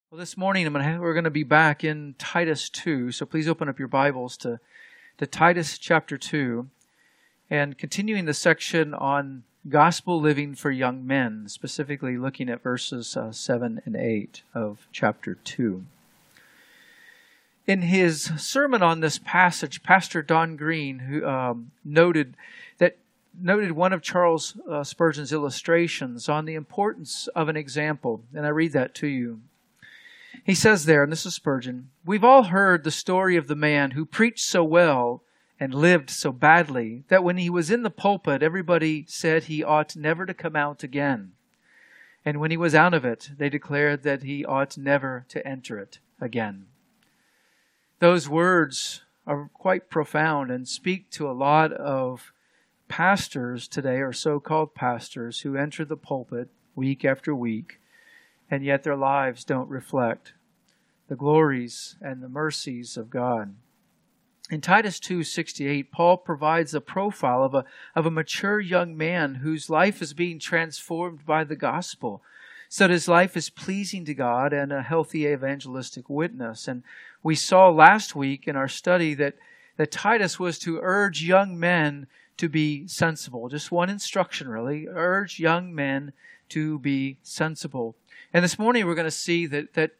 Well, this morning we're going to be back in Titus 2, so please open up your Bibles to Titus chapter 2 and continuing the section on gospel living for young men, specifically looking at verses 7 and 8 of chapter 2. In his sermon on this passage, Pastor Don Green noted one of Charles Spurgeon's illustrations on the importance of an example, and I read that to you. He says there, and this is Spurgeon, "We've all heard the story of the man who preached so well and lived so badly that when he was in the pulpit, everybody said he ought never to come out again. And when he was out of it, they declared that he ought never to enter it again." Those words are quite profound and speak to a lot of pastors today, or so-called pastors, who enter the pulpit week after week, and yet their lives don't reflect the glories and the mercies of God. In Titus 2:68, Paul provides a profile of a mature young man whose life is being transformed by the gospel, so that his life is pleasing to God and a healthy evangelistic witness. And we saw last week in our study that Titus was to urge young men to be sensible. Just one instruction, really. Urge young men to be sensible. And this morning we're going to see that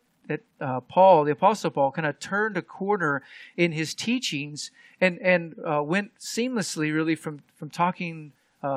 Paul, the Apostle Paul, kind of turned a corner in his teachings and went seamlessly, really, from talking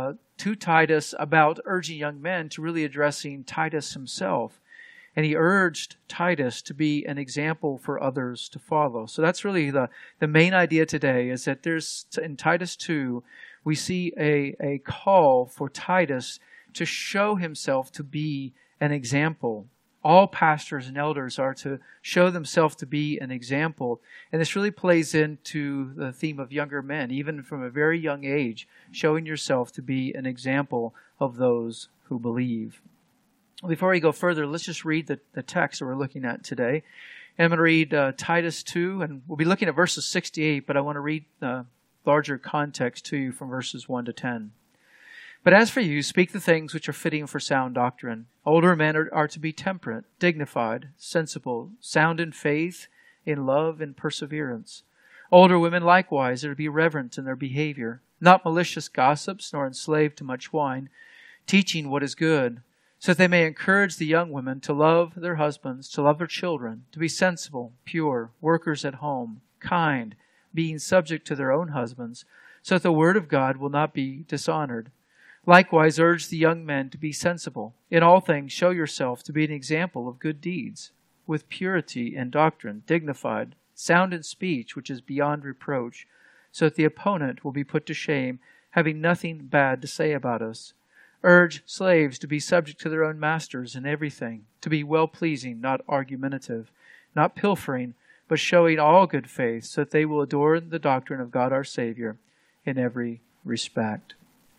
to Titus about urging young men to really addressing Titus himself. And he urged Titus to be an example for others to follow. So that's really the main idea today, is that in Titus 2, we see a call for Titus to show himself to be an example. All pastors and elders are to show themselves to be an example. And this really plays into the theme of younger men, even from a very young age, showing yourself to be an example of those who believe. Before we go further, let's just read the text that we're looking at today. And I'm going to read Titus 2, and we'll be looking at verses 6 to 8, but I want to read the larger context to you from verses 1 to 10. "But as for you, speak the things which are fitting for sound doctrine. Older men are to be temperate, dignified, sensible, sound in faith, in love, and perseverance. Older women likewise are to be reverent in their behavior, not malicious gossips, nor enslaved to much wine, teaching what is good, so that they may encourage the young women to love their husbands, to love their children, to be sensible, pure, workers at home, kind, being subject to their own husbands, so that the word of God will not be dishonored. Likewise, urge the young men to be sensible. In all things, show yourself to be an example of good deeds, with purity and doctrine, dignified, sound in speech, which is beyond reproach, so that the opponent will be put to shame, having nothing bad to say about us. Urge slaves to be subject to their own masters in everything, to be well-pleasing, not argumentative, not pilfering, but showing all good faith, so that they will adorn the doctrine of God our Savior in every respect."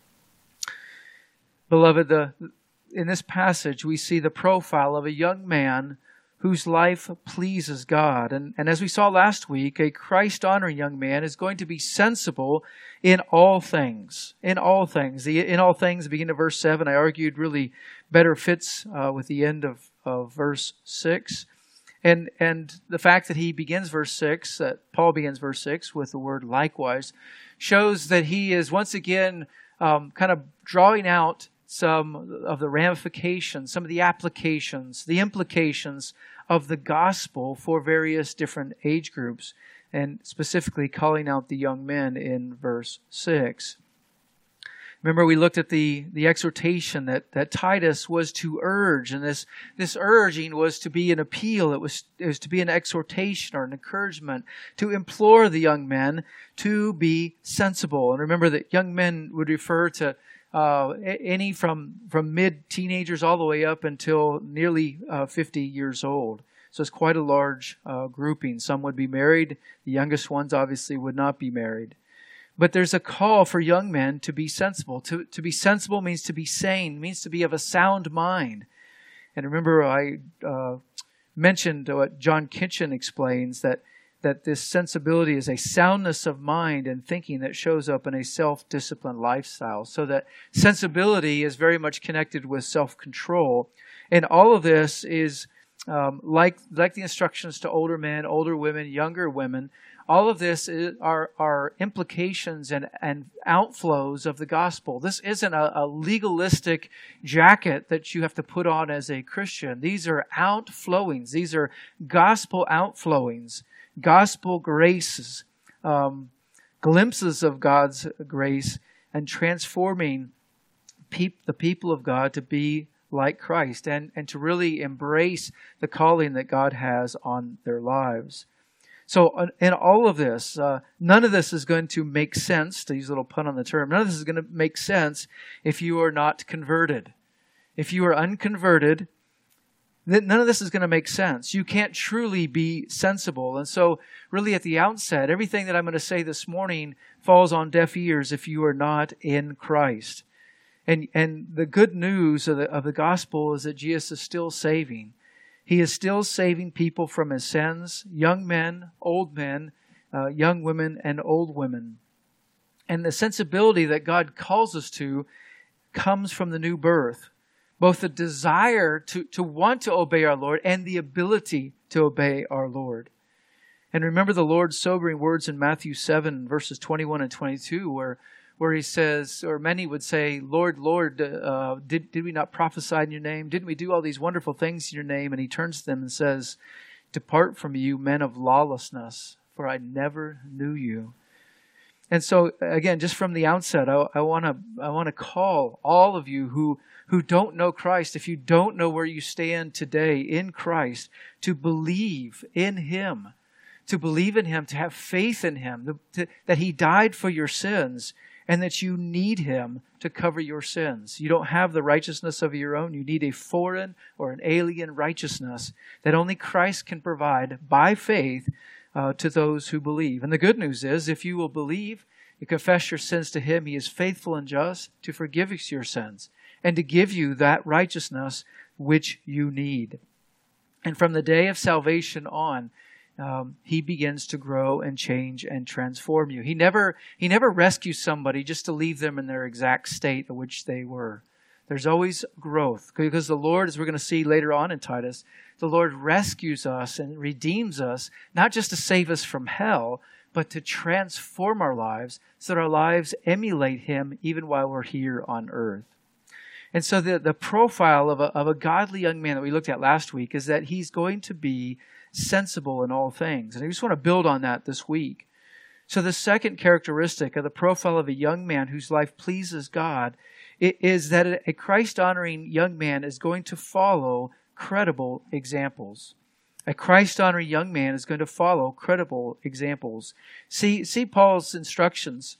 Beloved, in this passage we see the profile of a young man whose life pleases God. And as we saw last week, a Christ-honoring young man is going to be sensible in all things. In all things. The in all things, beginning of verse 7, I argued really better fits with the end of verse 6. And the fact that he begins verse 6, that Paul begins verse 6 with the word likewise, shows that he is once again kind of drawing out some of the ramifications, some of the applications, the implications of the gospel for various different age groups, and specifically calling out the young men in verse 6. Remember, we looked at the exhortation that Titus was to urge, and this urging was to be an appeal. It was to be an exhortation or an encouragement to implore the young men to be sensible. And remember that young men would refer to any from mid-teenagers all the way up until nearly 50 years old. So it's quite a large grouping. Some would be married. The youngest ones obviously would not be married. But there's a call for young men to be sensible. To be sensible means to be sane, means to be of a sound mind. And remember, I mentioned what John Kitchen explains, that this sensibility is a soundness of mind and thinking that shows up in a self-disciplined lifestyle. So that sensibility is very much connected with self-control. And all of this is like the instructions to older men, older women, younger women. All of this are implications and outflows of the gospel. This isn't a legalistic jacket that you have to put on as a Christian. These are outflowings. These are gospel outflowings, gospel graces, glimpses of God's grace, and transforming the people of God to be like Christ and to really embrace the calling that God has on their lives. So in all of this, none of this is going to make sense, to use a little pun on the term, none of this is going to make sense if you are not converted. If you are unconverted, then none of this is going to make sense. You can't truly be sensible. And so really at the outset, everything that I'm going to say this morning falls on deaf ears if you are not in Christ. And the good news of the gospel is that Jesus is still saving. He is still saving people from his sins, young men, young women, and old women. And the sensibility that God calls us to comes from the new birth. Both the desire to want to obey our Lord and the ability to obey our Lord. And remember the Lord's sobering words in Matthew 7, verses 21 and 22, where he says, or many would say, Lord, Lord, did we not prophesy in your name? Didn't we do all these wonderful things in your name? And he turns to them and says, depart from you, men of lawlessness, for I never knew you. And so, again, just from the outset, I want to call all of you who don't know Christ, if you don't know where you stand today in Christ, to believe in Him, to have faith in Him, that He died for your sins, and that you need Him to cover your sins. You don't have the righteousness of your own. You need a foreign or an alien righteousness that only Christ can provide by faith to those who believe. And the good news is, if you will believe, you confess your sins to Him, He is faithful and just to forgive you your sins and to give you that righteousness which you need. And from the day of salvation on, He begins to grow and change and transform you. He never rescues somebody just to leave them in their exact state of which they were. There's always growth, because the Lord, as we're going to see later on in Titus, the Lord rescues us and redeems us, not just to save us from hell, but to transform our lives so that our lives emulate Him even while we're here on earth. And so the profile of a godly young man that we looked at last week is that he's going to be sensible in all things. And I just want to build on that this week. So the second characteristic of the profile of a young man whose life pleases God is that a Christ-honoring young man is going to follow credible examples. A Christ-honoring young man is going to follow credible examples. See Paul's instructions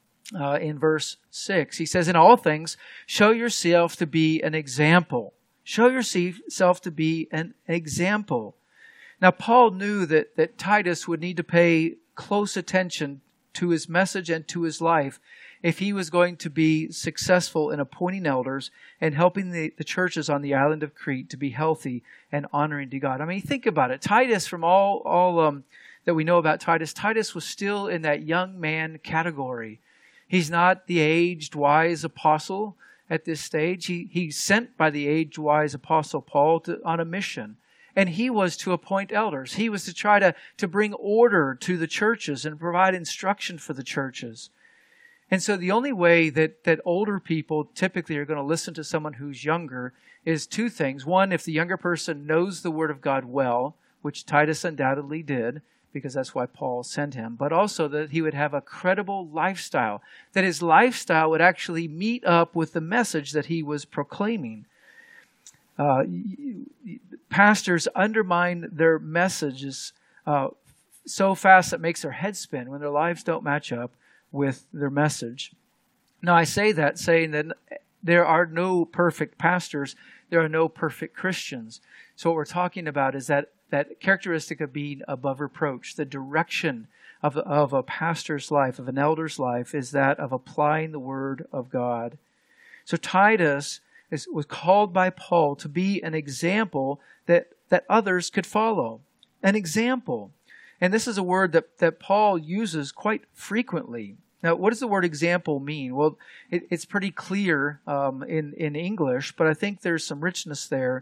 in verse 6. He says, in all things, show yourself to be an example. Show yourself to be an example. Now, Paul knew that Titus would need to pay close attention to his message and to his life if he was going to be successful in appointing elders and helping the churches on the island of Crete to be healthy and honoring to God. I mean, think about it. Titus, from all that we know about Titus was still in that young man category. He's not the aged, wise apostle at this stage. He's sent by the aged, wise apostle Paul on a mission. And he was to appoint elders. He was to try to bring order to the churches and provide instruction for the churches. And so the only way that older people typically are going to listen to someone who's younger is two things. One, if the younger person knows the Word of God well, which Titus undoubtedly did, because that's why Paul sent him, but also that he would have a credible lifestyle, that his lifestyle would actually meet up with the message that he was proclaiming. Pastors undermine their messages so fast it makes their head spin when their lives don't match up with their message. Now, I say that saying that there are no perfect pastors, there are no perfect Christians. So what we're talking about is that characteristic of being above reproach. The direction of a pastor's life, of an elder's life, is that of applying the Word of God. So Titus was called by Paul to be an example that others could follow. An example. And this is a word that Paul uses quite frequently. Now, what does the word example mean? Well, it's pretty clear in English, but I think there's some richness there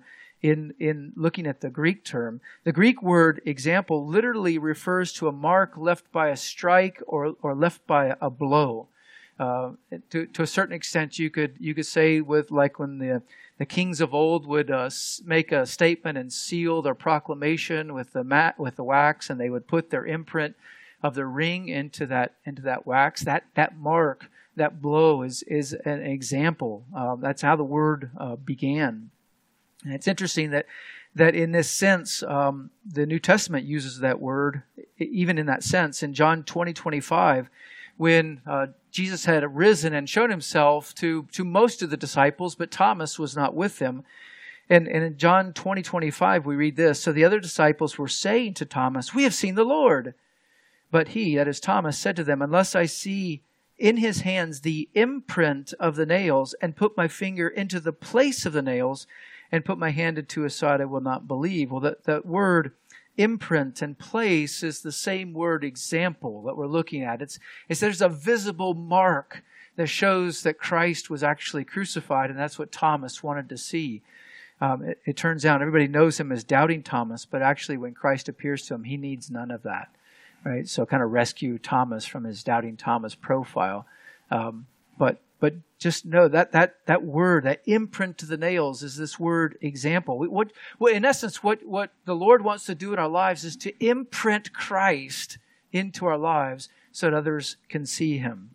in looking at the Greek term. The Greek word example literally refers to a mark left by a strike or left by a blow. To a certain extent, you could say with like when the kings of old would make a statement and seal their proclamation with the wax, and they would put their imprint of their ring into that wax. That mark, that blow is an example. That's how the word began. And it's interesting that in this sense, the New Testament uses that word even in that sense. In John 20:25, when Jesus had risen and shown himself to most of the disciples, but Thomas was not with them. And in John 20:25, we read this: "So the other disciples were saying to Thomas, 'We have seen the Lord.' But he," that is Thomas, "said to them, 'Unless I see in his hands the imprint of the nails, and put my finger into the place of the nails, and put my hand into his side, I will not believe.'" Well, that word imprint and place is the same word example that we're looking at. It's there's a visible mark that shows that Christ was actually crucified, and that's what Thomas wanted to see. It turns out everybody knows him as Doubting Thomas, but actually when Christ appears to him, he needs none of that. Right? So kind of rescue Thomas from his Doubting Thomas profile. But just know that word, that imprint to the nails, is this word example. What in essence, what the Lord wants to do in our lives is to imprint Christ into our lives so that others can see him.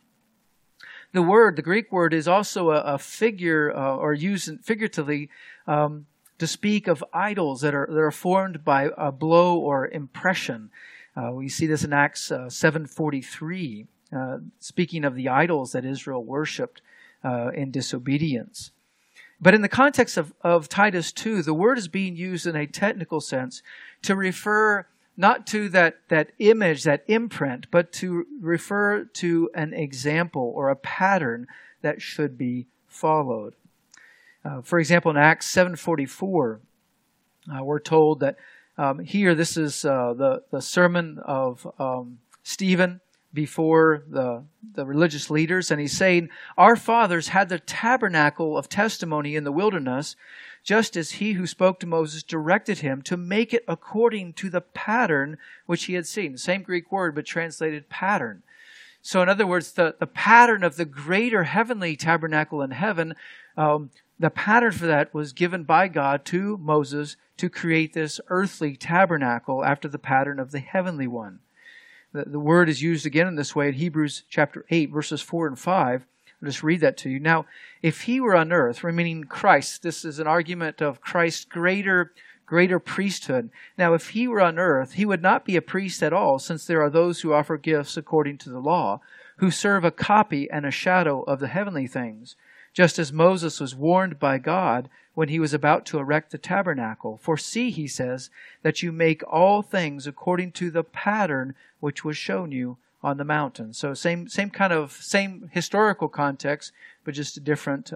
The Greek word, is also a figure, or used figuratively, to speak of idols that are formed by a blow or impression. We see this in Acts 7:43. Speaking of the idols that Israel worshipped in disobedience. But in the context of Titus 2, the word is being used in a technical sense to refer not to that image, that imprint, but to refer to an example or a pattern that should be followed. For example, in Acts 7:44, we're told that here, this is the sermon of Stephen before the religious leaders, and he's saying, "Our fathers had the tabernacle of testimony in the wilderness, just as he who spoke to Moses directed him to make it according to the pattern which he had seen." Same Greek word, but translated pattern. So in other words, the pattern of the greater heavenly tabernacle in heaven, the pattern for that was given by God to Moses to create this earthly tabernacle after the pattern of the heavenly one. The word is used again in this way in Hebrews chapter 8, verses 4 and 5. I'll just read that to you. "Now, if he were on earth," meaning Christ, this is an argument of Christ's greater priesthood. "Now, if he were on earth, he would not be a priest at all, since there are those who offer gifts according to the law, who serve a copy and a shadow of the heavenly things. Just as Moses was warned by God when he was about to erect the tabernacle. For see, he says, that you make all things according to the pattern which was shown you on the mountain." So same historical context, but just a different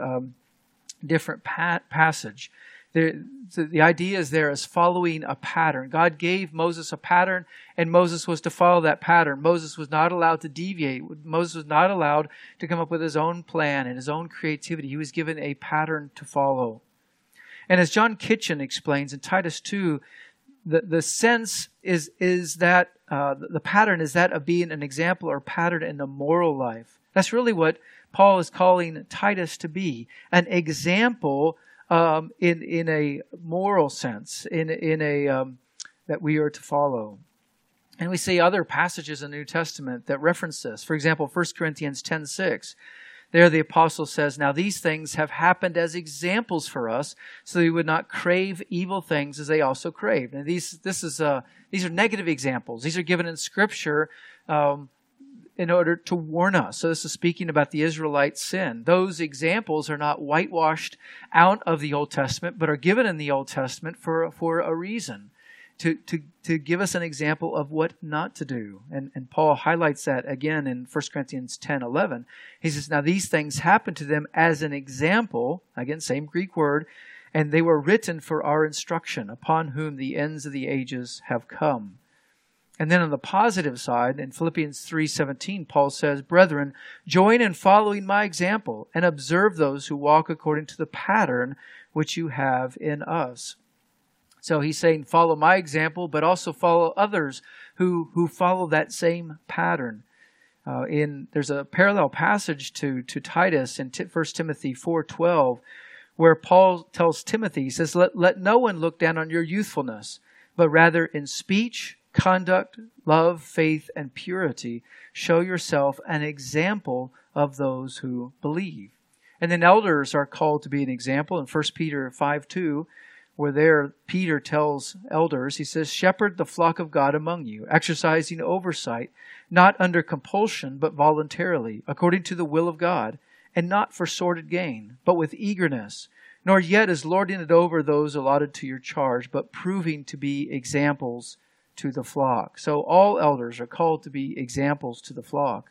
passage. The idea is there is following a pattern. God gave Moses a pattern, and Moses was to follow that pattern. Moses was not allowed to deviate. Moses was not allowed to come up with his own plan and his own creativity. He was given a pattern to follow. And as John Kitchen explains in Titus 2, the sense is that the pattern is that of being an example or pattern in the moral life. That's really what Paul is calling Titus to be, an example in a moral sense, in a that we are to follow. And we see other passages in the New Testament that reference this. For example, 1 Corinthians 10:6. There the apostle says, "Now these things have happened as examples for us, so that we would not crave evil things as they also craved." And these are negative examples. These are given in Scripture in order to warn us. So this is speaking about the Israelites' sin. Those examples are not whitewashed out of the Old Testament, but are given in the Old Testament for a reason, to give us an example of what not to do. And Paul highlights that again in 1 Corinthians 10:11. He says, "Now these things happened to them as an example," again, same Greek word, "and they were written for our instruction, upon whom the ends of the ages have come." And then on the positive side, in Philippians 3:17, Paul says, "Brethren, join in following my example, and observe those who walk according to the pattern which you have in us." So he's saying, follow my example, but also follow others who follow that same pattern. There's a parallel passage to Titus in 1 Timothy 4:12, where Paul tells Timothy, he says, let no one look down on your youthfulness, but rather in speech, conduct, love, faith, and purity, show yourself an example of those who believe. And then elders are called to be an example. In 1 Peter 5:2, where there Peter tells elders, he says, shepherd the flock of God among you, exercising oversight, not under compulsion, but voluntarily, according to the will of God, and not for sordid gain, but with eagerness, nor yet as lording it over those allotted to your charge, but proving to be examples to the flock. So all elders are called to be examples to the flock.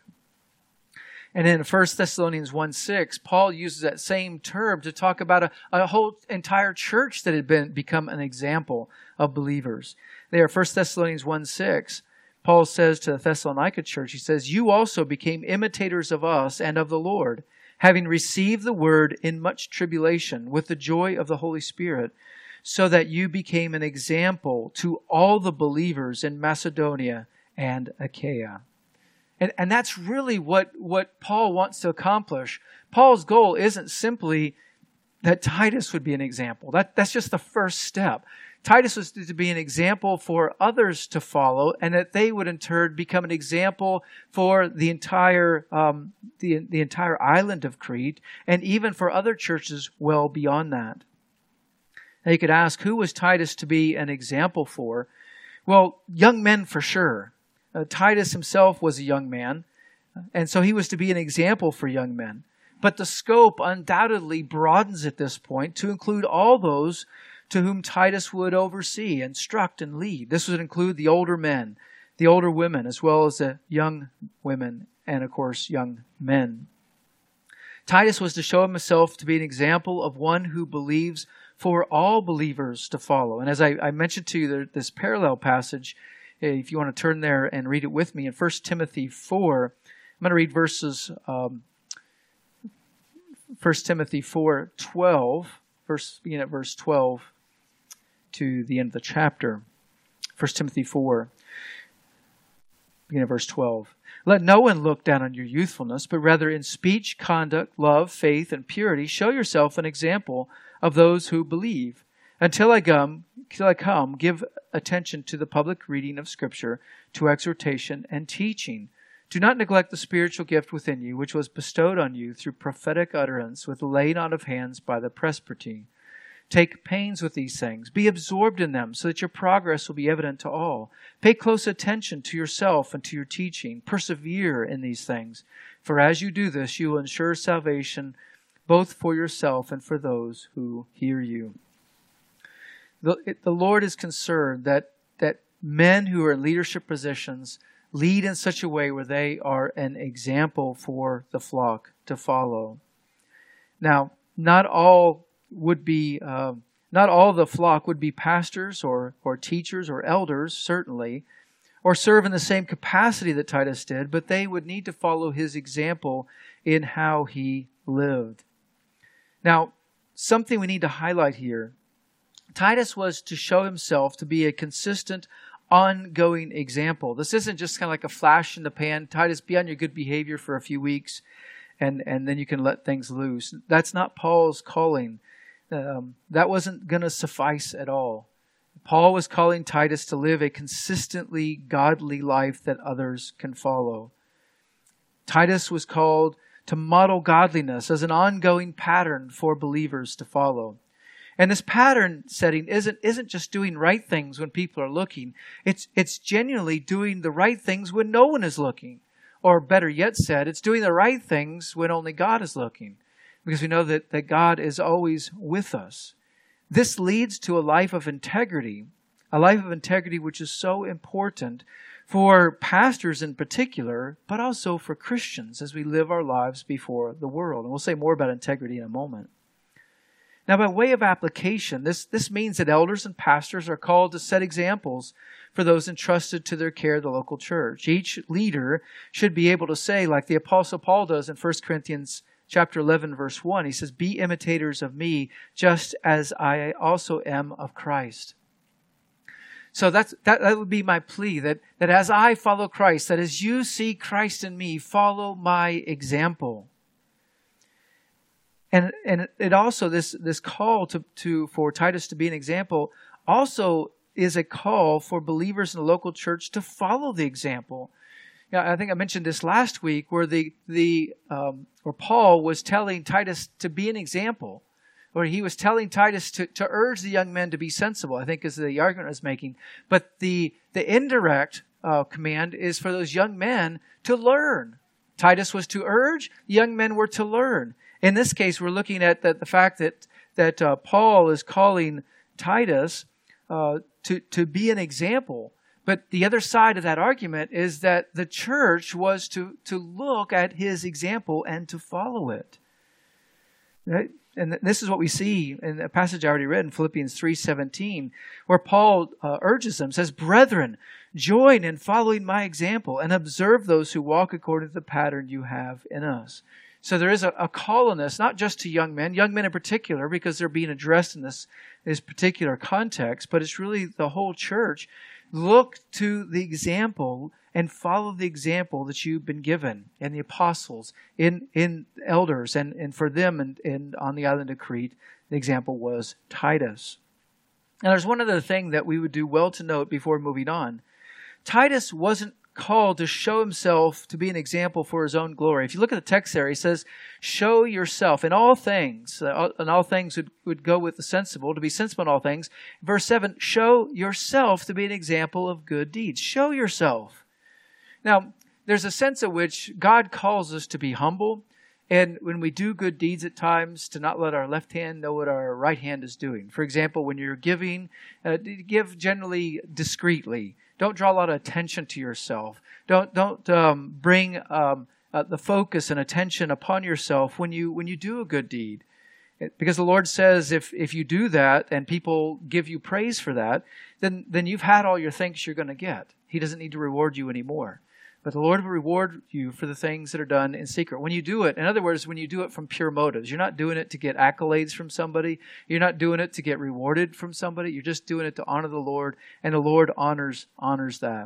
And in 1 Thessalonians 1:6, Paul uses that same term to talk about a whole entire church that had become an example of believers. There, 1 Thessalonians 1:6, Paul says to the Thessalonica church, he says, you also became imitators of us and of the Lord, having received the word in much tribulation with the joy of the Holy Spirit, so that you became an example to all the believers in Macedonia and Achaia. And that's really what Paul wants to accomplish. Paul's goal isn't simply that Titus would be an example. That's just the first step. Titus was to be an example for others to follow, and that they would in turn become an example for the entire the entire island of Crete, and even for other churches well beyond that. Now you could ask, who was Titus to be an example for? Well, young men for sure. Titus himself was a young man, and so he was to be an example for young men. But the scope undoubtedly broadens at this point to include all those to whom Titus would oversee, instruct, and lead. This would include the older men, the older women, as well as the young women, and of course, young men. Titus was to show himself to be an example of one who believes for all believers to follow. And as I mentioned to you, this parallel passage, if you want to turn there and read it with me, in 1 Timothy 4, I'm going to read verses 1 Timothy 4:12, beginning at verse 12 to the end of the chapter. 1 Timothy 4, beginning at verse 12. Let no one look down on your youthfulness, but rather in speech, conduct, love, faith, and purity, show yourself an example of those who believe. Until I come, give attention to the public reading of Scripture, to exhortation and teaching. Do not neglect the spiritual gift within you, which was bestowed on you through prophetic utterance with laying on of hands by the presbytery. Take pains with these things. Be absorbed in them so that your progress will be evident to all. Pay close attention to yourself and to your teaching. Persevere in these things. For as you do this, you will ensure salvation both for yourself and for those who hear you. The Lord is concerned that men who are in leadership positions lead in such a way where they are an example for the flock to follow. Now, not all the flock would be pastors or teachers or elders, certainly, or serve in the same capacity that Titus did, but they would need to follow his example in how he lived. Now, something we need to highlight here. Titus was to show himself to be a consistent, ongoing example. This isn't just kind of like a flash in the pan. Titus, be on your good behavior for a few weeks, and then you can let things loose. That's not Paul's calling. That wasn't going to suffice at all. Paul was calling Titus to live a consistently godly life that others can follow. Titus was called to model godliness as an ongoing pattern for believers to follow. And this pattern setting isn't just doing right things when people are looking. It's genuinely doing the right things when no one is looking. Or better yet said, it's doing the right things when only God is looking. Because we know that God is always with us. This leads to a life of integrity which is so important for pastors in particular, but also for Christians as we live our lives before the world. And we'll say more about integrity in a moment. Now, by way of application, this means that elders and pastors are called to set examples for those entrusted to their care of the local church. Each leader should be able to say, like the Apostle Paul does in 1 Corinthians chapter 11, verse 1, he says, "Be imitators of me, just as I also am of Christ." So that would be my plea, that as I follow Christ, that as you see Christ in me, follow my example. And it also, this call for Titus to be an example also is a call for believers in the local church to follow the example. Yeah, I think I mentioned this last week where where Paul was telling Titus to be an example, or he was telling Titus to urge the young men to be sensible, I think is the argument I was making. But the indirect command is for those young men to learn. Titus was to urge, the young men were to learn. In this case, we're looking at the fact that Paul is calling Titus to be an example. But the other side of that argument is that the church was to look at his example and to follow it. Right? And this is what we see in a passage I already read in Philippians 3:17, where Paul urges them, says, "Brethren, join in following my example and observe those who walk according to the pattern you have in us." So there is a call on this, not just to young men in particular, because they're being addressed in this particular context, but it's really the whole church. Look to the example and follow the example that you've been given, and the apostles, in elders, and for them and on the island of Crete, the example was Titus. Now there's one other thing that we would do well to note before moving on. Titus wasn't called to show himself to be an example for his own glory. If you look at the text there, he says, show yourself in all things. And all things would go with the sensible, to be sensible in all things. Verse 7, show yourself to be an example of good deeds. Show yourself. Now, there's a sense in which God calls us to be humble. And when we do good deeds at times, to not let our left hand know what our right hand is doing. For example, when you're giving, give generally discreetly. Don't draw a lot of attention to yourself. Don't bring the focus and attention upon yourself when you do a good deed. Because the Lord says if you do that and people give you praise for that, then you've had all your thanks you're going to get. He doesn't need to reward you anymore. But the Lord will reward you for the things that are done in secret. When you do it, in other words, when you do it from pure motives, you're not doing it to get accolades from somebody. You're not doing it to get rewarded from somebody. You're just doing it to honor the Lord, and the Lord honors that.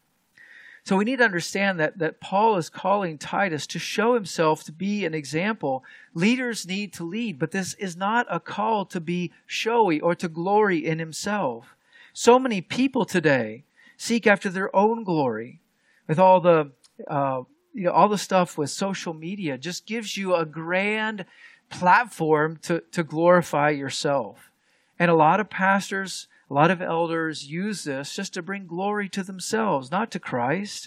So we need to understand that Paul is calling Titus to show himself to be an example. Leaders need to lead, but this is not a call to be showy or to glory in himself. So many people today seek after their own glory. With all the all the stuff with social media, just gives you a grand platform to glorify yourself. And a lot of pastors, a lot of elders use this just to bring glory to themselves, not to Christ.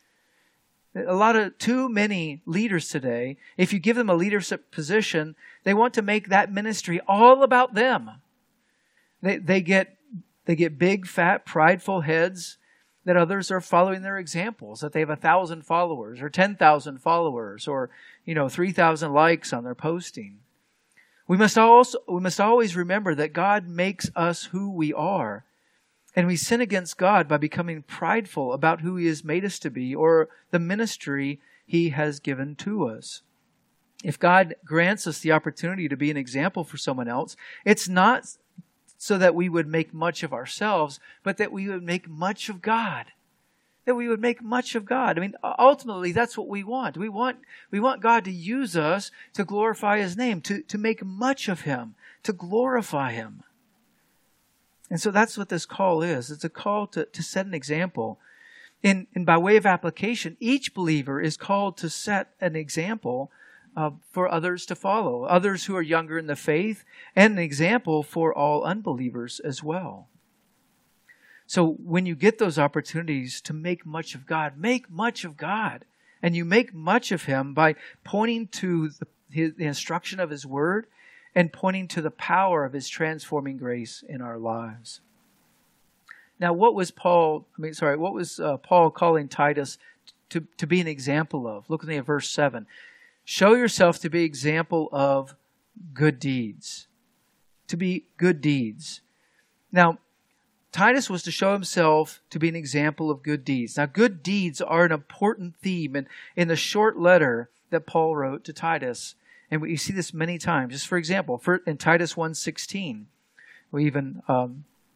Too many leaders today, if you give them a leadership position, they want to make that ministry all about them. They get big, fat, prideful heads, that others are following their examples, that they have 1,000 followers or 10,000 followers or 3,000 likes on their posting. We must always remember that God makes us who we are, and we sin against God by becoming prideful about who He has made us to be or the ministry He has given to us. If God grants us the opportunity to be an example for someone else, it's not so that we would make much of ourselves, but that we would make much of God. That we would make much of God. I mean, ultimately, that's what we want. We want God to use us to glorify His name, to make much of Him, to glorify Him. And so that's what this call is. It's a call to set an example. And by way of application, each believer is called to set an example for others to follow, others who are younger in the faith, and an example for all unbelievers as well. So when you get those opportunities to make much of God, make much of God. And you make much of Him by pointing to the instruction of His Word and pointing to the power of His transforming grace in our lives. Now, what was Paul calling Titus to be an example of? Look at verse 7. Show yourself to be an example of good deeds. To be good deeds. Now, Titus was to show himself to be an example of good deeds. Now, good deeds are an important theme in the short letter that Paul wrote to Titus. And we see this many times. Just for example, in Titus 1:16, we even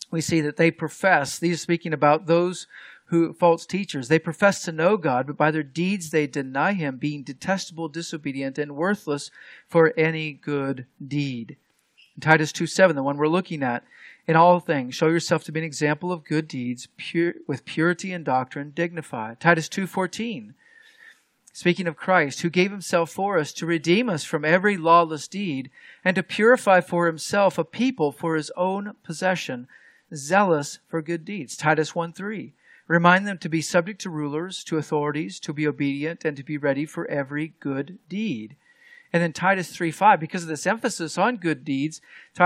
we see that they profess, these are speaking about those who, false teachers, they profess to know God, but by their deeds they deny Him, being detestable, disobedient, and worthless for any good deed. In Titus 2:7, the one we're looking at, in all things, show yourself to be an example of good deeds, with purity and doctrine, dignified. Titus 2:14, speaking of Christ, who gave Himself for us to redeem us from every lawless deed, and to purify for Himself a people for His own possession, zealous for good deeds. Titus 1:3, remind them to be subject to rulers, to authorities, to be obedient, and to be ready for every good deed. And then Titus 3:5, because of this emphasis on good deeds,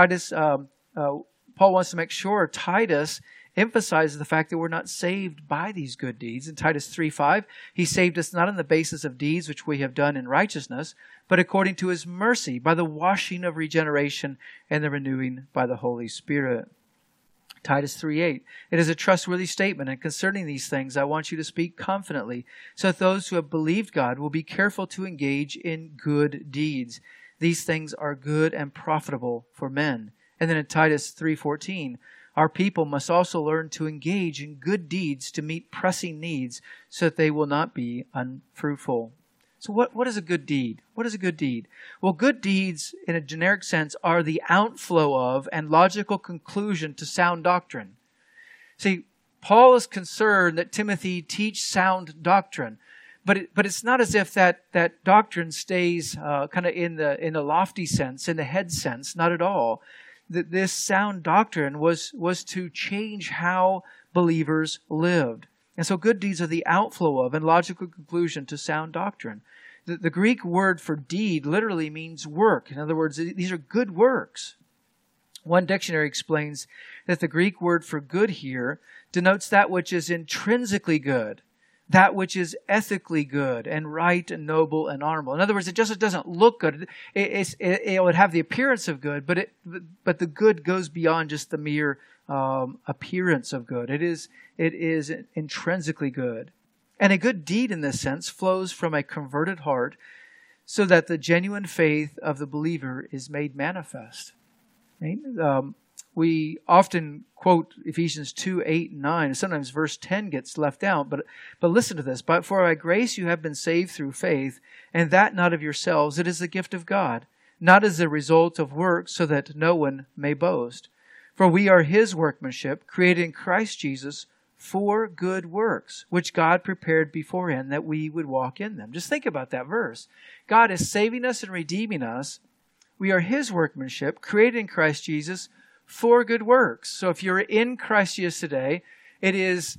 Paul wants to make sure Titus emphasizes the fact that we're not saved by these good deeds. In Titus 3:5, He saved us not on the basis of deeds which we have done in righteousness, but according to His mercy, by the washing of regeneration and the renewing by the Holy Spirit. Titus 3:8, it is a trustworthy statement, and concerning these things I want you to speak confidently, so that those who have believed God will be careful to engage in good deeds. These things are good and profitable for men. And then in Titus 3:14, our people must also learn to engage in good deeds to meet pressing needs so that they will not be unfruitful. So what is a good deed? What is a good deed? Well, good deeds in a generic sense are the outflow of and logical conclusion to sound doctrine. See, Paul is concerned that Timothy teach sound doctrine. But it's not as if that doctrine stays kind of in the lofty sense, in the head sense, not at all. That this sound doctrine was to change how believers lived. And so good deeds are the outflow of and logical conclusion to sound doctrine. The Greek word for deed literally means work. In other words, these are good works. One dictionary explains that the Greek word for good here denotes that which is intrinsically good, that which is ethically good and right and noble and honorable. In other words, it just doesn't look good. It would have the appearance of good, but the good goes beyond just the mere appearance of good. It is intrinsically good. And a good deed in this sense flows from a converted heart so that the genuine faith of the believer is made manifest. Right? We often quote Ephesians 2:8 and 9. Sometimes verse 10 gets left out. But listen to this. But for by grace you have been saved through faith, and that not of yourselves. It is the gift of God, not as a result of works, so that no one may boast. For we are His workmanship, created in Christ Jesus for good works, which God prepared beforehand that we would walk in them. Just think about that verse. God is saving us and redeeming us. We are His workmanship, created in Christ Jesus for good works. So if you're in Christ Jesus today, it is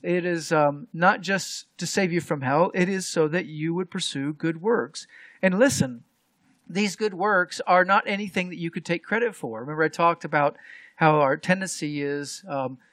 not just to save you from hell. It is so that you would pursue good works. And listen, these good works are not anything that you could take credit for. Remember, I talked about how our tendency is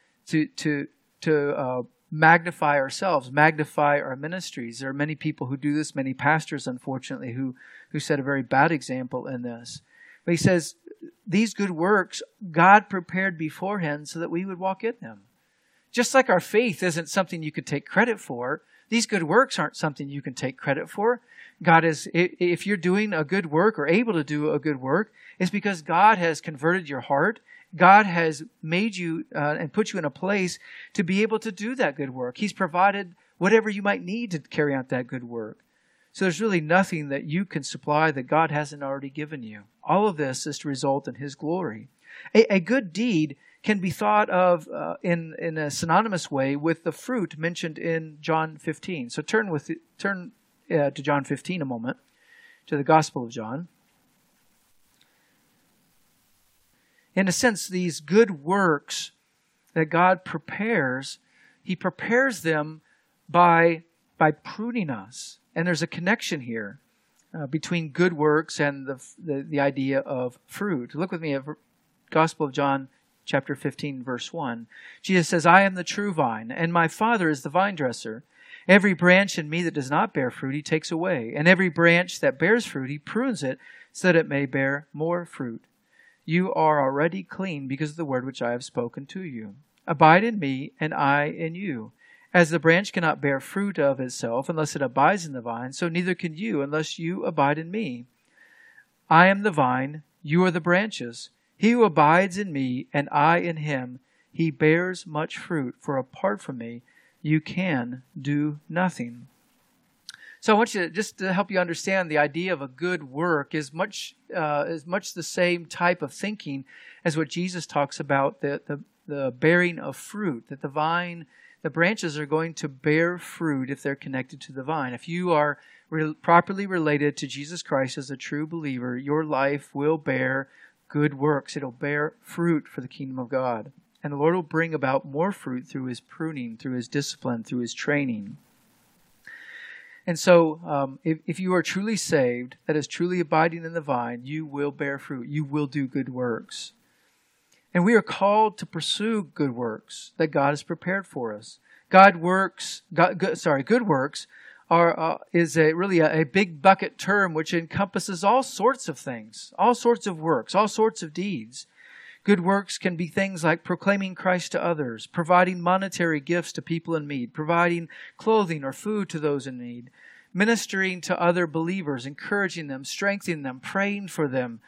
to magnify ourselves, magnify our ministries. There are many people who do this, many pastors, unfortunately, who set a very bad example in this. But he says, these good works God prepared beforehand so that we would walk in them. Just like our faith isn't something you could take credit for, these good works aren't something you can take credit for. God is, if you're doing a good work or able to do a good work, it's because God has converted your heart. God has made you and put you in a place to be able to do that good work. He's provided whatever you might need to carry out that good work. So there's really nothing that you can supply that God hasn't already given you. All of this is to result in His glory. A good deed can be thought of in a synonymous way with the fruit mentioned in John 15. So turn to John 15 a moment, to the Gospel of John. In a sense, these good works that God prepares, He prepares them by pruning us. And there's a connection here between good works and the idea of fruit. Look with me at Gospel of John, chapter 15, verse 1. Jesus says, I am the true vine, and my Father is the vine dresser. Every branch in me that does not bear fruit, He takes away. And every branch that bears fruit, He prunes it so that it may bear more fruit. You are already clean because of the word which I have spoken to you. Abide in me, and I in you. As the branch cannot bear fruit of itself unless it abides in the vine, so neither can you unless you abide in me. I am the vine, you are the branches. He who abides in me, and I in him, He bears much fruit, for apart from me, you can do nothing. So I want you to, just to help you understand, the idea of a good work is much the same type of thinking as what Jesus talks about, the bearing of fruit, that the branches are going to bear fruit if they're connected to the vine. If you are properly related to Jesus Christ as a true believer, your life will bear good works. It'll bear fruit for the kingdom of God. And the Lord will bring about more fruit through His pruning, through His discipline, through His training. And so, if you are truly saved, that is truly abiding in the vine, you will bear fruit. You will do good works. And we are called to pursue good works that God has prepared for us. Good works is really a big bucket term which encompasses all sorts of things, all sorts of works, all sorts of deeds. Good works can be things like proclaiming Christ to others, providing monetary gifts to people in need, providing clothing or food to those in need, ministering to other believers, encouraging them, strengthening them, praying for them.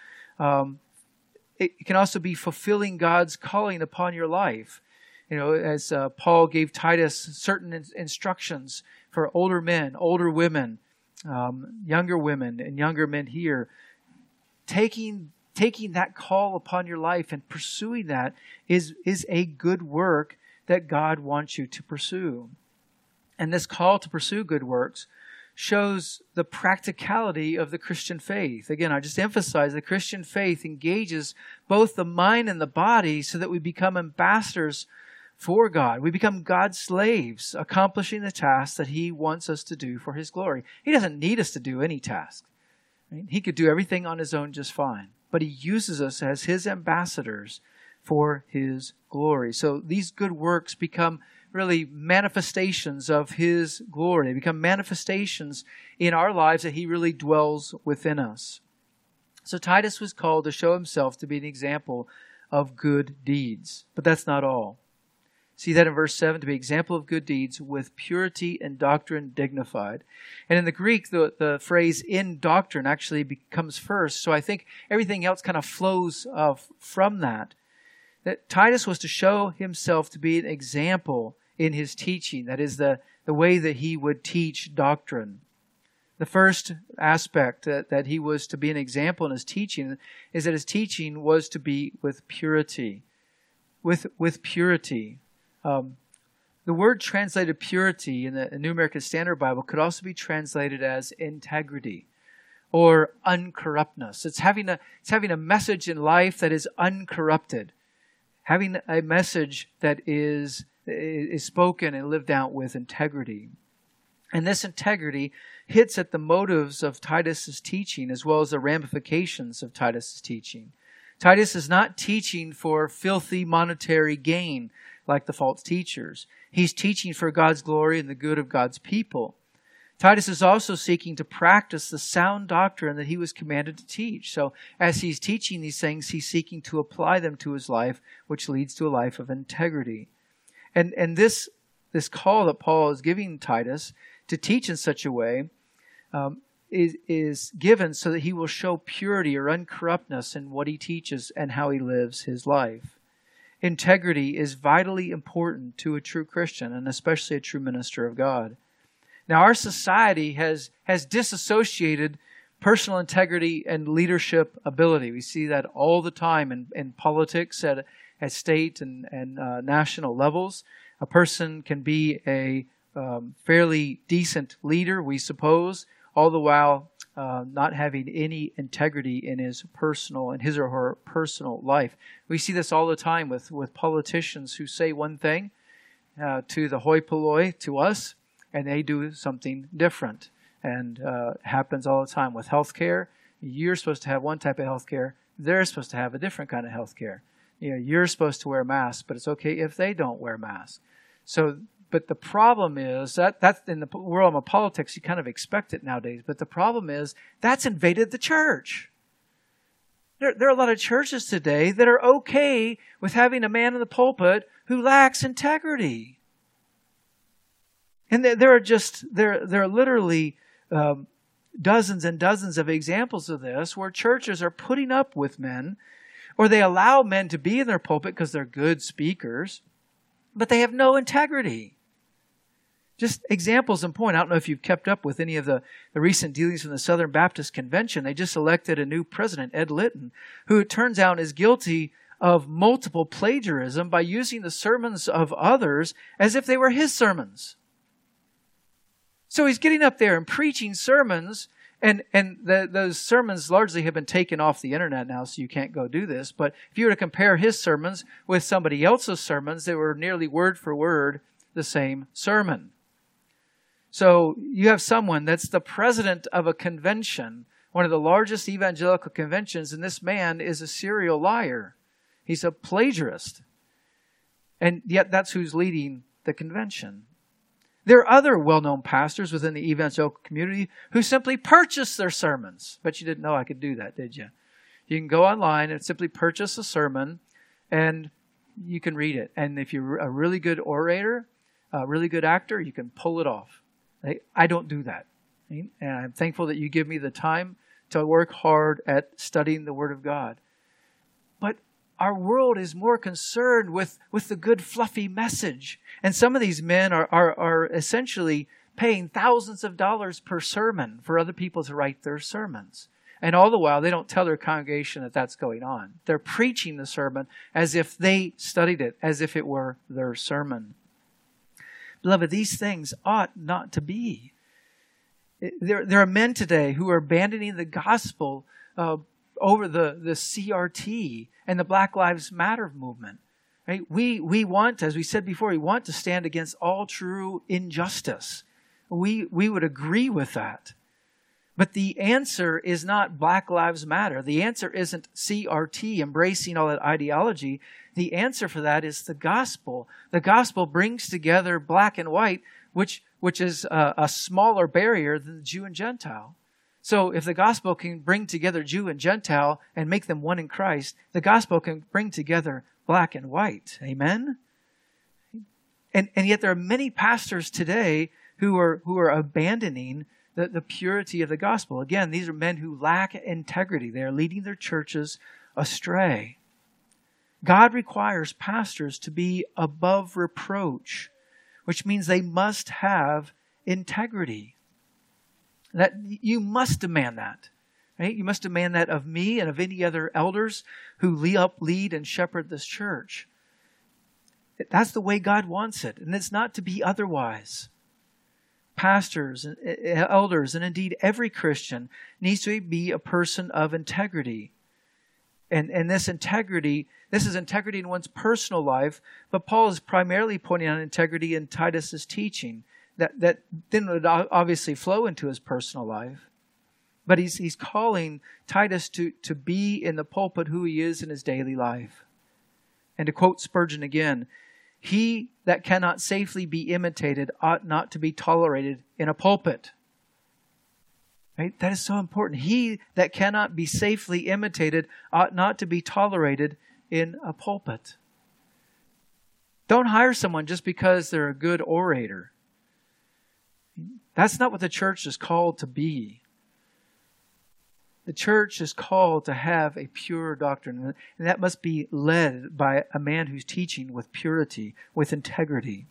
It can also be fulfilling God's calling upon your life. You know, as Paul gave Titus certain instructions for older men, older women, younger women, and younger men here, taking that call upon your life and pursuing that is a good work that God wants you to pursue. And this call to pursue good works shows the practicality of the Christian faith. Again, I just emphasize the Christian faith engages both the mind and the body so that we become ambassadors for God. We become God's slaves, accomplishing the tasks that He wants us to do for His glory. He doesn't need us to do any task. Right? He could do everything on His own just fine. But He uses us as His ambassadors for His glory. So these good works become really manifestations of His glory. They become manifestations in our lives that He really dwells within us. So Titus was called to show himself to be an example of good deeds. But that's not all. See that in verse 7, to be example of good deeds with purity and doctrine dignified. And in the Greek, the phrase in doctrine actually comes first. So I think everything else kind of flows from that. That Titus was to show himself to be an example in his teaching. That is the way that he would teach doctrine. The first aspect that he was to be an example in his teaching is that his teaching was to be with purity. With purity. The word translated purity in the New American Standard Bible could also be translated as integrity or uncorruptness. It's having a message in life that is uncorrupted. Having a message that is spoken and lived out with integrity. And this integrity hits at the motives of Titus's teaching as well as the ramifications of Titus's teaching. Titus is not teaching for filthy monetary gain like the false teachers. He's teaching for God's glory and the good of God's people. Titus is also seeking to practice the sound doctrine that he was commanded to teach. So as he's teaching these things, he's seeking to apply them to his life, which leads to a life of integrity. And this call that Paul is giving Titus to teach in such a way is given so that he will show purity or uncorruptness in what he teaches and how he lives his life. Integrity is vitally important to a true Christian and especially a true minister of God. Now, our society has disassociated personal integrity and leadership ability. We see that all the time in politics at state and national levels. A person can be a fairly decent leader, we suppose, all the while not having any integrity in his or her personal life. We see this all the time with politicians who say one thing to the hoi polloi to us, and they do something different. And it happens all the time with healthcare. You're supposed to have one type of healthcare. They're supposed to have a different kind of healthcare. You're supposed to wear masks, but it's okay if they don't wear masks. But the problem is that's in the world of politics, you kind of expect it nowadays. But the problem is that's invaded the church. There are a lot of churches today that are okay with having a man in the pulpit who lacks integrity. And there are literally dozens and dozens of examples of this where churches are putting up with men Or they allow men to be in their pulpit because they're good speakers, but they have no integrity. Just examples in point. I don't know if you've kept up with any of the recent dealings from the Southern Baptist Convention. They just elected a new president, Ed Litton, who it turns out is guilty of multiple plagiarism by using the sermons of others as if they were his sermons. So he's getting up there and preaching sermons, and those sermons largely have been taken off the internet now, so you can't go do this. But if you were to compare his sermons with somebody else's sermons, they were nearly word for word the same sermon. So you have someone that's the president of a convention, one of the largest evangelical conventions, and this man is a serial liar. He's a plagiarist. And yet that's who's leading the convention. There are other well-known pastors within the evangelical community who simply purchase their sermons. But you didn't know I could do that, did you? You can go online and simply purchase a sermon, and you can read it. And if you're a really good orator, a really good actor, you can pull it off. I don't do that. And I'm thankful that you give me the time to work hard at studying the Word of God. But our world is more concerned with the good, fluffy message. And some of these men are essentially paying thousands of dollars per sermon for other people to write their sermons. And all the while, they don't tell their congregation that that's going on. They're preaching the sermon as if they studied it, as if it were their sermon. Beloved, these things ought not to be. There are men today who are abandoning the gospel over the CRT and the Black Lives Matter movement. Right? We want, as we said before, we want to stand against all true injustice. We would agree with that. But the answer is not Black Lives Matter. The answer isn't CRT embracing all that ideology. The answer for that is the gospel. The gospel brings together black and white, which is a smaller barrier than the Jew and Gentile. So if the gospel can bring together Jew and Gentile and make them one in Christ, the gospel can bring together black and white. Amen? And yet there are many pastors today who are abandoning the purity of the gospel. Again, these are men who lack integrity. They are leading their churches astray. God requires pastors to be above reproach, which means they must have integrity. That you must demand that. Right? You must demand that of me and of any other elders who lead and shepherd this church. That's the way God wants it, and it's not to be otherwise. Pastors, elders, and indeed every Christian needs to be a person of integrity. And this is integrity in one's personal life, but Paul is primarily pointing out integrity in Titus's teaching that then would obviously flow into his personal life. But he's calling Titus to be in the pulpit who he is in his daily life. And to quote Spurgeon again, "He that cannot safely be imitated ought not to be tolerated in a pulpit." Right? That is so important. He that cannot be safely imitated ought not to be tolerated in a pulpit. Don't hire someone just because they're a good orator. That's not what the church is called to be. The church is called to have a pure doctrine, and that must be led by a man who's teaching with purity, with integrity.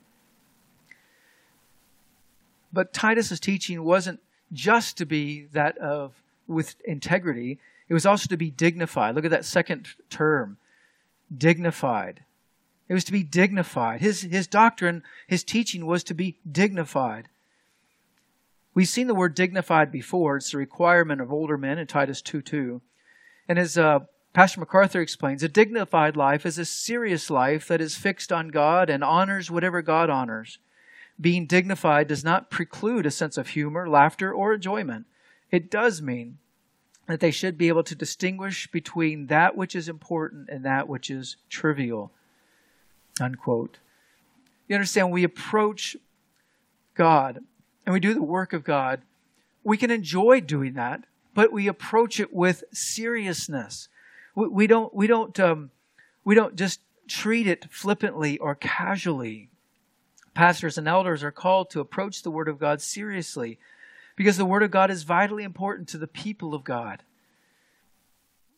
But Titus's teaching wasn't just to be that of with integrity. It was also to be dignified. Look at that second term, dignified. It was to be dignified. His doctrine, his teaching was to be dignified. We've seen the word dignified before. It's the requirement of older men in Titus 2:2. And as Pastor MacArthur explains, a dignified life is a serious life that is fixed on God and honors whatever God honors. Being dignified does not preclude a sense of humor, laughter, or enjoyment. It does mean that they should be able to distinguish between that which is important and that which is trivial. Unquote. You understand, when we approach God and we do the work of God, we can enjoy doing that, but we approach it with seriousness. We don't just treat it flippantly or casually. Pastors and elders are called to approach the Word of God seriously because the Word of God is vitally important to the people of God.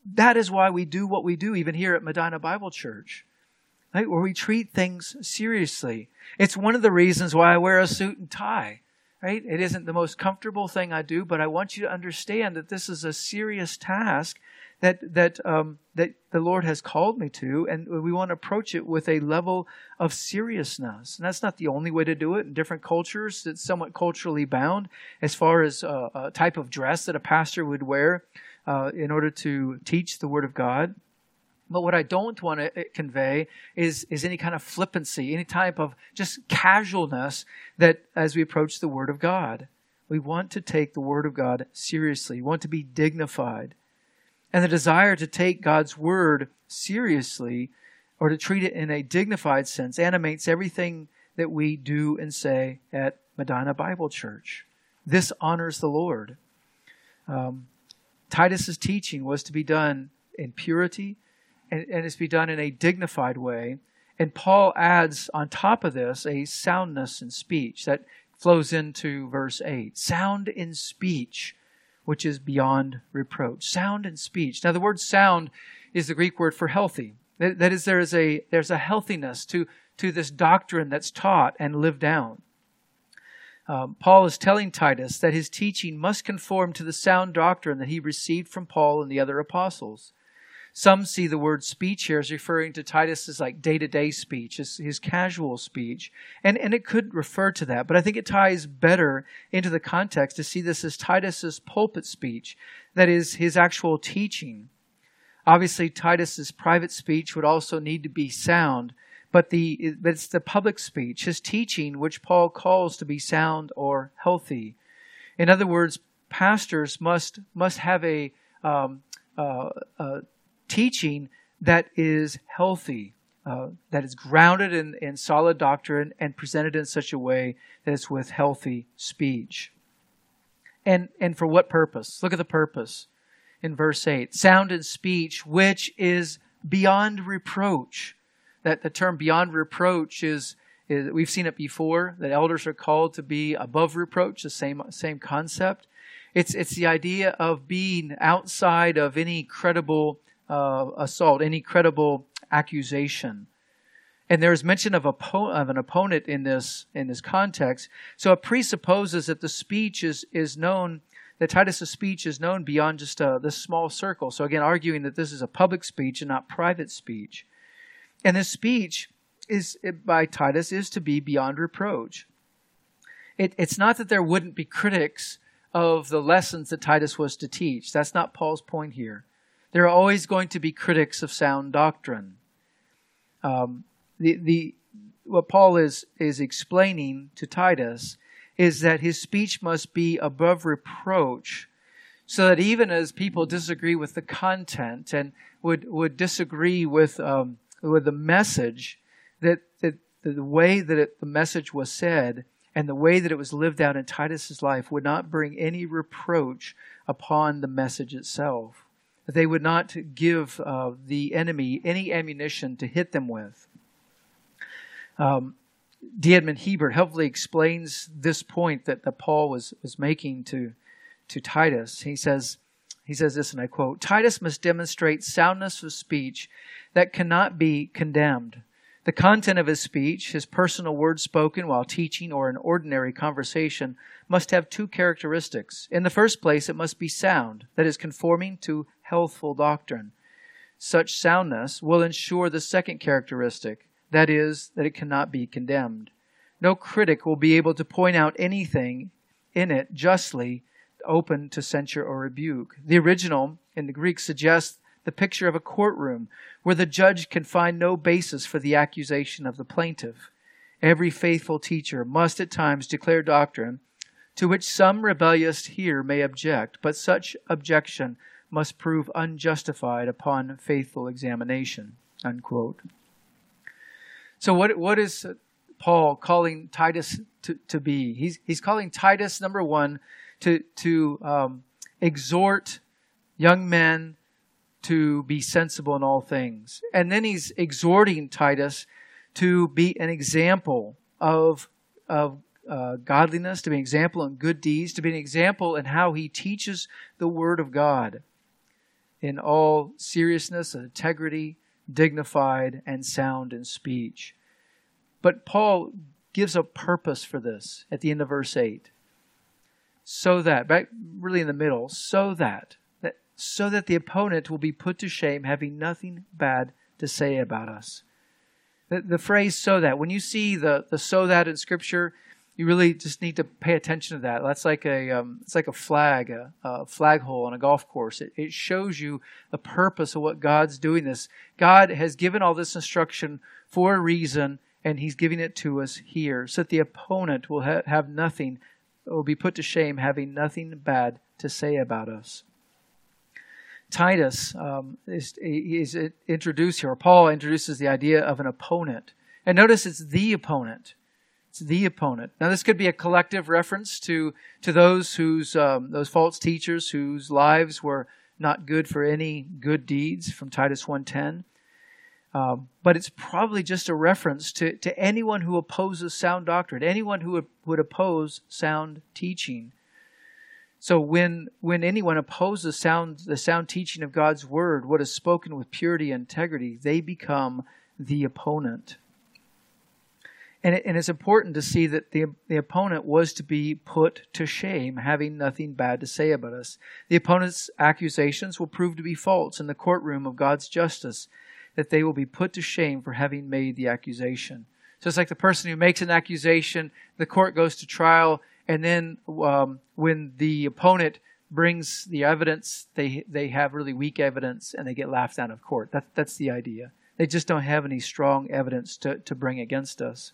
that is why we do what we do, even here at Medina Bible Church, right? Where we treat things seriously. It's one of the reasons why I wear a suit and tie, right? It isn't the most comfortable thing I do, but I want you to understand that this is a serious task that the Lord has called me to, and we want to approach it with a level of seriousness. And that's not the only way to do it. In different cultures, it's somewhat culturally bound as far as a type of dress that a pastor would wear in order to teach the Word of God. But what I don't want to convey is any kind of flippancy, any type of just casualness that as we approach the Word of God. We want to take the Word of God seriously. We want to be dignified. And the desire to take God's Word seriously or to treat it in a dignified sense animates everything that we do and say at Medina Bible Church. This honors the Lord. Titus's teaching was to be done in purity and it's to be done in a dignified way. And Paul adds on top of this a soundness in speech that flows into verse 8. Sound in speech, which is beyond reproach. Sound in speech. Now, the word sound is the Greek word for healthy. That is, there's a healthiness to this doctrine that's taught and lived down. Paul is telling Titus that his teaching must conform to the sound doctrine that he received from Paul and the other apostles. Some see the word speech here as referring to Titus's like day-to-day speech, his casual speech. And it could refer to that, but I think it ties better into the context to see this as Titus's pulpit speech, that is his actual teaching. Obviously, Titus's private speech would also need to be sound, but it's the public speech, his teaching, which Paul calls to be sound or healthy. In other words, pastors must have a teaching that is healthy, that is grounded in solid doctrine and presented in such a way that it's with healthy speech. And for what purpose? Look at the purpose in verse 8. Sound in speech, which is beyond reproach. That the term beyond reproach is we've seen it before, that elders are called to be above reproach, the same concept. It's the idea of being outside of any credible assault, any credible accusation. And there is mention of an opponent in this context. So it presupposes that the speech is known, that Titus' speech is known beyond just this small circle. So again, arguing that this is a public speech and not private speech. And this speech by Titus is to be beyond reproach. It's not that there wouldn't be critics of the lessons that Titus was to teach. That's not Paul's point here. There are always going to be critics of sound doctrine. What Paul is explaining to Titus is that his speech must be above reproach, so that even as people disagree with the content and would disagree with the message, that the way that the message was said and the way that it was lived out in Titus's life would not bring any reproach upon the message itself. That they would not give the enemy any ammunition to hit them with. D. Edmond Hebert helpfully explains this point that Paul was making to Titus. He says this, and I quote, Titus must demonstrate soundness of speech that cannot be condemned. The content of his speech, his personal words spoken while teaching or in ordinary conversation, must have two characteristics. In the first place, it must be sound, that is, conforming to healthful doctrine. Such soundness will ensure the second characteristic, that is, that it cannot be condemned. No critic will be able to point out anything in it justly open to censure or rebuke. The original in the Greek suggests the picture of a courtroom where the judge can find no basis for the accusation of the plaintiff. Every faithful teacher must at times declare doctrine to which some rebellious hearer may object, but such objection must prove unjustified upon faithful examination. Unquote. So what is Paul calling Titus to be? He's calling Titus, number one, to exhort young men to be sensible in all things. And then he's exhorting Titus to be an example of godliness, to be an example in good deeds, to be an example in how he teaches the Word of God. in all seriousness and integrity, dignified and sound in speech. But Paul gives a purpose for this at the end of verse 8. So that, back really in the middle, so that the opponent will be put to shame, having nothing bad to say about us. The phrase "so that," when you see the "so that" in Scripture, you really just need to pay attention to that. That's like it's like a flagpole on a golf course. It shows you the purpose of what God's doing this. God has given all this instruction for a reason, and He's giving it to us here, so that the opponent will have nothing, will be put to shame, having nothing bad to say about us. Titus is introduced here, or Paul introduces the idea of an opponent. And notice it's the opponent. It's the opponent. Now this could be a collective reference to those those false teachers whose lives were not good for any good deeds, from Titus 1:10. But it's probably just a reference to anyone who opposes sound doctrine, anyone who would oppose sound teaching. So when anyone opposes the sound teaching of God's Word, what is spoken with purity and integrity, they become the opponent. And it's important to see that the opponent was to be put to shame, having nothing bad to say about us. The opponent's accusations will prove to be false in the courtroom of God's justice, that they will be put to shame for having made the accusation. So it's like the person who makes an accusation, the court goes to trial, and then when the opponent brings the evidence, they have really weak evidence and they get laughed out of court. That's the idea. They just don't have any strong evidence to bring against us.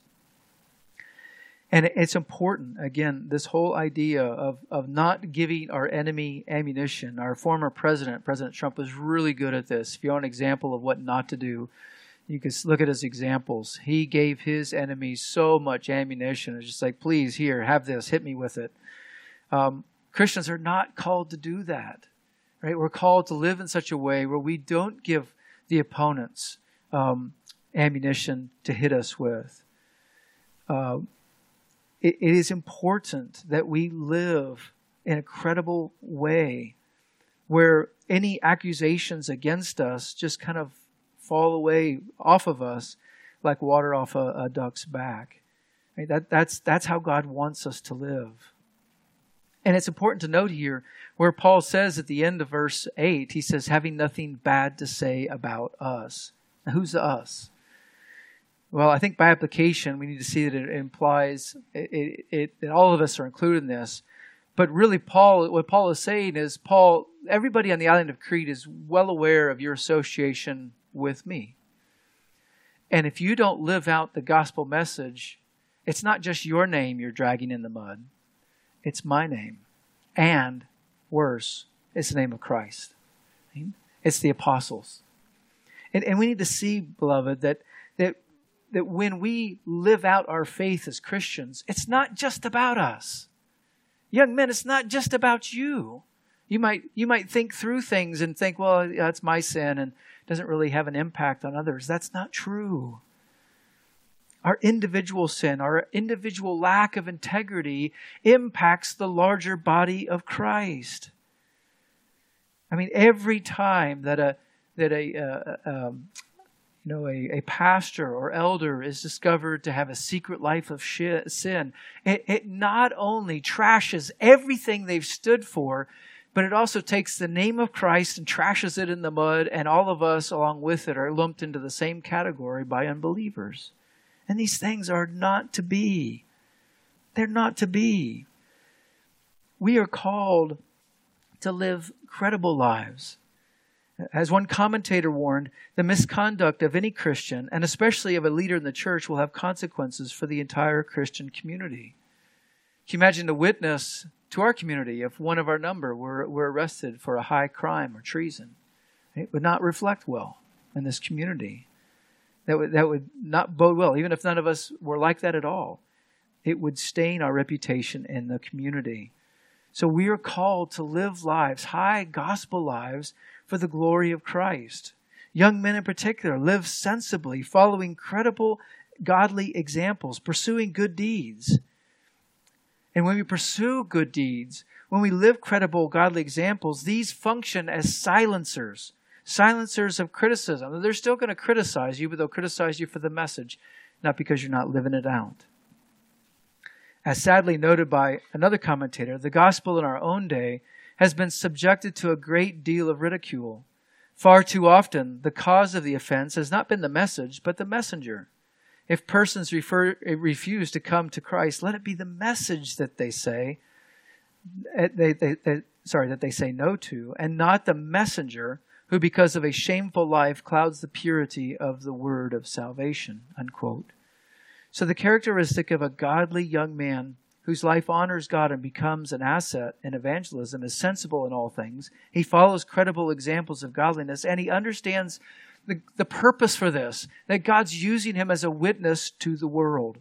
And it's important, again, this whole idea of not giving our enemy ammunition. Our former President Trump, was really good at this. If you want an example of what not to do, you can look at his examples. He gave his enemies so much ammunition. It's just like, please, here, have this, hit me with it. Christians are not called to do that, right? We're called to live in such a way where we don't give the opponents ammunition to hit us with. It is important that we live in a credible way where any accusations against us just kind of fall away off of us like water off a duck's back. Right? That's how God wants us to live. And it's important to note here where Paul says at the end of verse 8, he says, having nothing bad to say about us. Now, who's the us? Well, I think by application, we need to see that it implies that all of us are included in this. But really, what Paul is saying is, everybody on the island of Crete is well aware of your association with me. And if you don't live out the gospel message, it's not just your name you're dragging in the mud. It's my name. And worse, it's the name of Christ. It's the apostles. And we need to see, beloved, that when we live out our faith as Christians, it's not just about us. Young men, it's not just about you. You might think through things and think, well, that's my sin and doesn't really have an impact on others. That's not true. Our individual sin, our individual lack of integrity impacts the larger body of Christ. I mean, every time that a pastor or elder is discovered to have a secret life of sin, it not only trashes everything they've stood for, but it also takes the name of Christ and trashes it in the mud, and all of us along with it are lumped into the same category by unbelievers. And these things are not to be. They're not to be. We are called to live credible lives. As one commentator warned, the misconduct of any Christian, and especially of a leader in the church, will have consequences for the entire Christian community. Can you imagine the witness to our community if one of our number were arrested for a high crime or treason? It would not reflect well in this community. That would not bode well, even if none of us were like that at all. It would stain our reputation in the community. So we are called to live lives, high gospel lives, for the glory of Christ. Young men in particular, live sensibly, following credible, godly examples, pursuing good deeds. And when we pursue good deeds, when we live credible, godly examples, these function as silencers of criticism. They're still going to criticize you, but they'll criticize you for the message, not because you're not living it out. As sadly noted by another commentator, the gospel in our own day has been subjected to a great deal of ridicule. Far too often, the cause of the offense has not been the message, but the messenger. If persons refuse to come to Christ, let it be the message that they say, that they say no to, and not the messenger who, because of a shameful life, clouds the purity of the word of salvation." Unquote. So the characteristic of a godly young man whose life honors God and becomes an asset in evangelism is sensible in all things. He follows credible examples of godliness, and he understands the purpose for this, that God's using him as a witness to the world.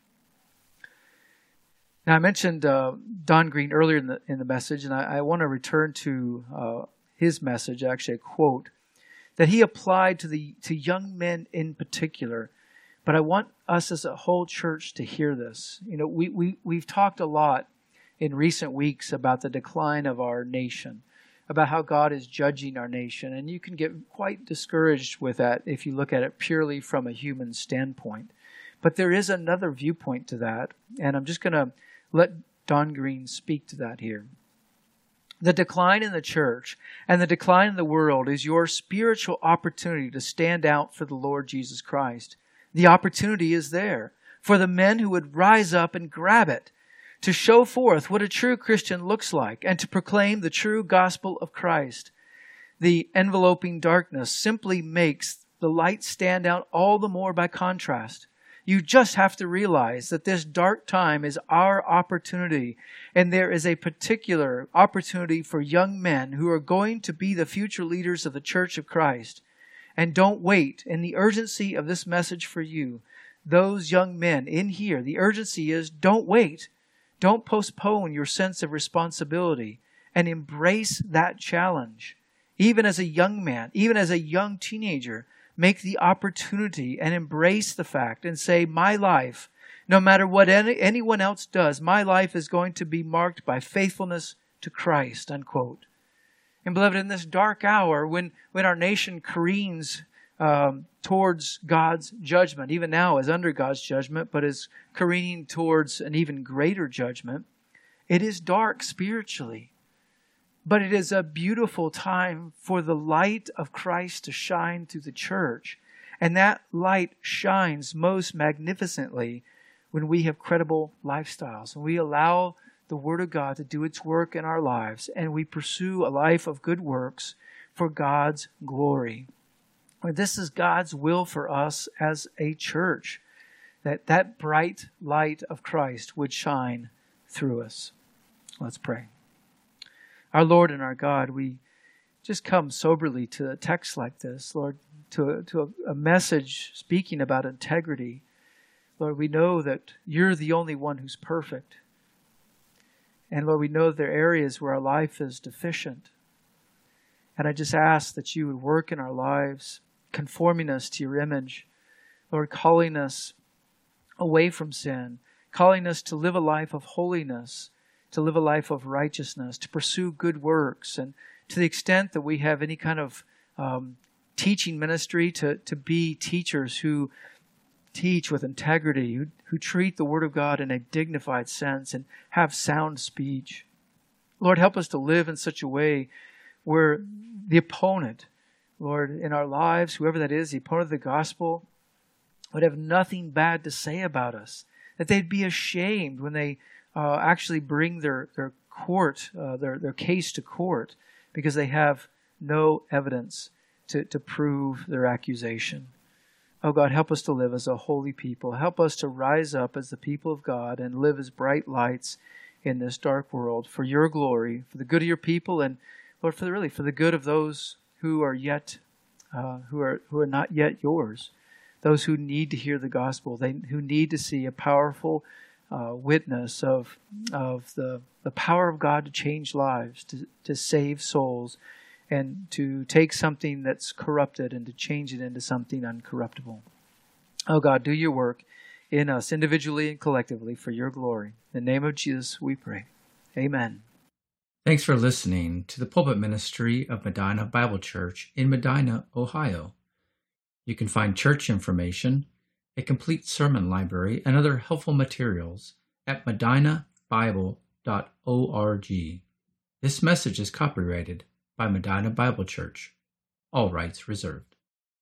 Now, I mentioned Don Green earlier in the message, and I want to return to his message, actually a quote, that he applied to young men in particular. But I want us as a whole church to hear this. You know, we've talked a lot in recent weeks about the decline of our nation, about how God is judging our nation. And you can get quite discouraged with that if you look at it purely from a human standpoint. But there is another viewpoint to that, and I'm just going to let Don Green speak to that here. The decline in the church and the decline in the world is your spiritual opportunity to stand out for the Lord Jesus Christ. The opportunity is there for the men who would rise up and grab it, to show forth what a true Christian looks like and to proclaim the true gospel of Christ. The enveloping darkness simply makes the light stand out all the more by contrast. You just have to realize that this dark time is our opportunity, and there is a particular opportunity for young men who are going to be the future leaders of the Church of Christ. And don't wait. In the urgency of this message for you, those young men in here, the urgency is don't wait. Don't postpone your sense of responsibility and embrace that challenge. Even as a young man, even as a young teenager, make the opportunity and embrace the fact and say, my life, no matter what anyone else does, my life is going to be marked by faithfulness to Christ, unquote. And beloved, in this dark hour, when our nation careens towards God's judgment, even now is under God's judgment, but is careening towards an even greater judgment, it is dark spiritually. But it is a beautiful time for the light of Christ to shine through the church. And that light shines most magnificently when we have credible lifestyles, when we allow the Word of God to do its work in our lives, and we pursue a life of good works for God's glory. This is God's will for us as a church, that bright light of Christ would shine through us. Let's pray. Our Lord and our God, we just come soberly to a text like this, Lord, to a message speaking about integrity. Lord, we know that you're the only one who's perfect. And Lord, we know there are areas where our life is deficient. And I just ask that you would work in our lives, conforming us to your image. Lord, calling us away from sin, calling us to live a life of holiness, to live a life of righteousness, to pursue good works. And to the extent that we have any kind of teaching ministry, to be teachers who teach with integrity, who treat the Word of God in a dignified sense and have sound speech. Lord, help us to live in such a way where the opponent, Lord, in our lives, whoever that is, the opponent of the gospel, would have nothing bad to say about us. That they'd be ashamed when they actually bring their case to court because they have no evidence to prove their accusation. Oh God, help us to live as a holy people. Help us to rise up as the people of God and live as bright lights in this dark world for your glory, for the good of your people, and Lord, for the good of those who are not yet yours. Those who need to hear the gospel, who need to see a powerful witness of the power of God to change lives, to save souls, and to take something that's corrupted and to change it into something uncorruptible. Oh God, do your work in us, individually and collectively, for your glory. In the name of Jesus, we pray. Amen. Thanks for listening to the pulpit ministry of Medina Bible Church in Medina, Ohio. You can find church information, a complete sermon library, and other helpful materials at medinabible.org. This message is copyrighted by Medina Bible Church. All rights reserved.